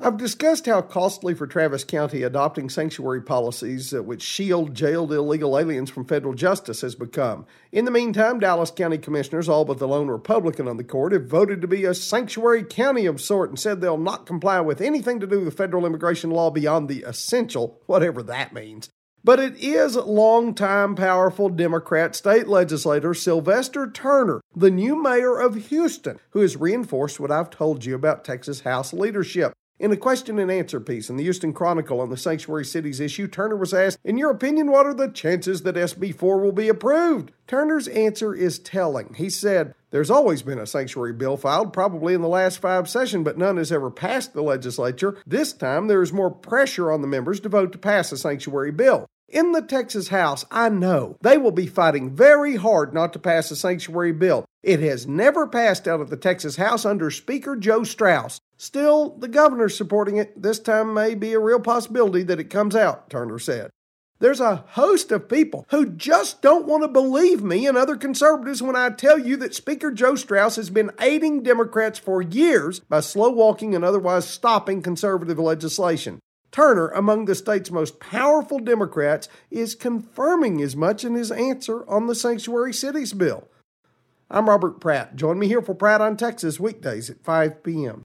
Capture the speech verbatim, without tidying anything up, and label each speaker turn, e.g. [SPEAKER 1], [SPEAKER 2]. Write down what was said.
[SPEAKER 1] I've discussed how costly for Travis County adopting sanctuary policies uh, which shield jailed illegal aliens from federal justice has become. In the meantime, Dallas County commissioners, all but the lone Republican on the court, have voted to be a sanctuary county of sort and said they'll not comply with anything to do with federal immigration law beyond the essential, whatever that means. But it is longtime powerful Democrat state legislator Sylvester Turner, the new mayor of Houston, who has reinforced what I've told you about Texas House leadership. In a question and answer piece in the Houston Chronicle on the Sanctuary Cities issue, Turner was asked, "In your opinion, what are the chances that S B four will be approved?" Turner's answer is telling. He said, "There's always been a sanctuary bill filed, probably in the last five sessions, but none has ever passed the legislature. This time, there is more pressure on the members to vote to pass a sanctuary bill. In the Texas House, I know they will be fighting very hard not to pass a sanctuary bill. It has never passed out of the Texas House under Speaker Joe Straus. Still, the governor's supporting it. This time may be a real possibility that it comes out," Turner said. "There's a host of people who just don't want to believe me and other conservatives when I tell you that Speaker Joe Straus has been aiding Democrats for years by slow-walking and otherwise stopping conservative legislation. Turner, among the state's most powerful Democrats, is confirming as much in his answer on the Sanctuary Cities bill." I'm Robert Pratt. Join me here for Pratt on Texas weekdays at five p.m.